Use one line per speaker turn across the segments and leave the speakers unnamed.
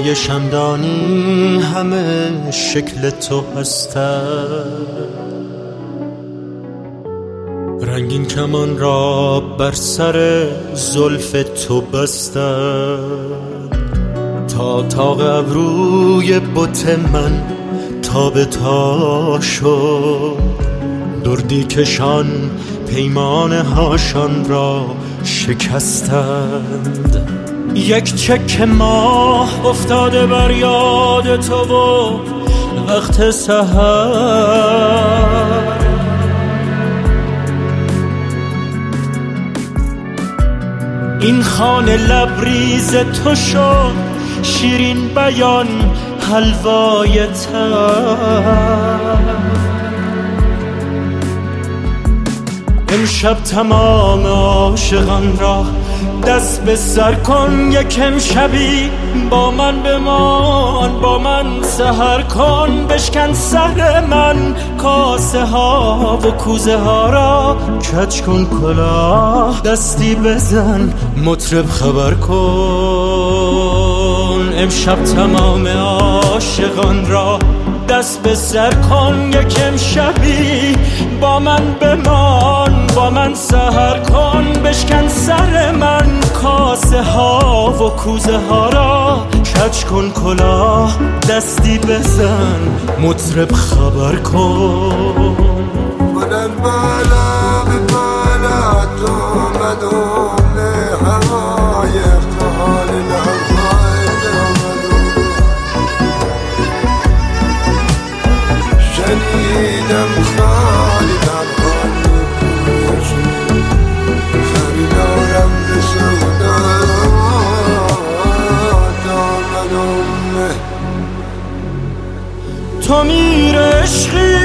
های شمدانی همه شکل تو هستند، رنگین کمان را بر سر زلف تو بستند، تا ابروی بت من تا به تا شد، دردی کشان پیمانه هاشان را شکستند. یک چک ماه افتاده بر یاد تو و وقت سحر، این خانه لبریز تو شد شیرین بیان حلوای تر. امشب تمام عاشقان را دست به سر کن، یک امشبی با من بمان، با من سحر کن. بشکن سر من کاسه ها و کوزه ها را، کج کن کلاه دستی بزن مطرب خبر کن. امشب تمام عاشقان را دست به سر کن، یک امشبی با من بمان، با من سحر کن. بشکن سر من کاسه ها و کوزه ها را، کج کن کلاه دستی بزن مطرب خبر کن.
من بالا به بالا تو مدوم هوای افتحال لحظای درمدوم، شنیدم خالی در خالی پوشی، خریدارم به سودا دامدوم.
تو میر عشقی،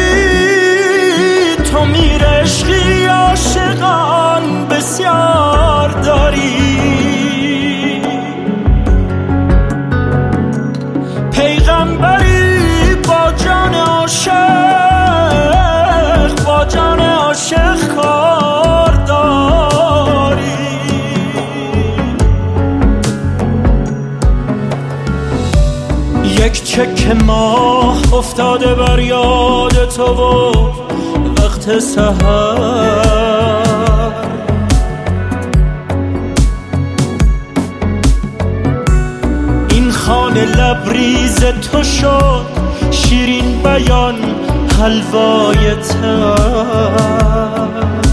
تو میر عشقی، عاشقان بسیار داری، پیغمبری با جان عاشق، با جان عاشق کار داری. یک چک ماه افتاده بر یاد تو و وقت سحر، این خانه لبریز تو شد شیرین بیان حلوای تر.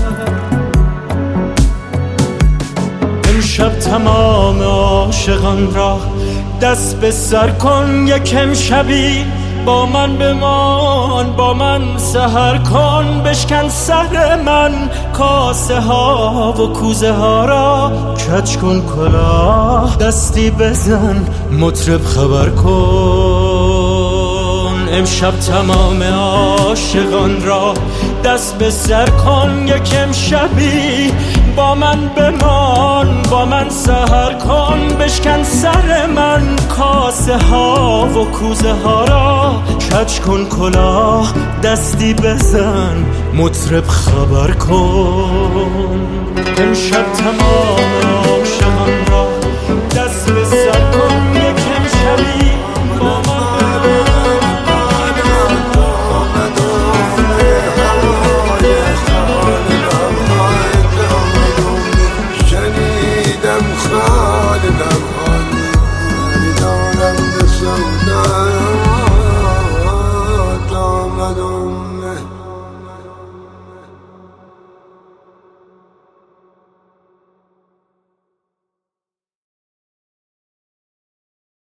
امشب تمام عاشقان را دست به سر کن، یک امشبی با من بمان، با من سحر کن. بشکن سر من کاسه ها و کوزه ها را، کج کن کلاه دستی بزن مطرب خبر کن. امشب تمام عاشقان را دست به سر کن، یک امشبی با من بمان، با من سحر کن. بشکن سر من کاسه ها و کوزه ها را، کج کن کلاه دستی بزن مطرب خبر کن. امشب تمام عاشقان را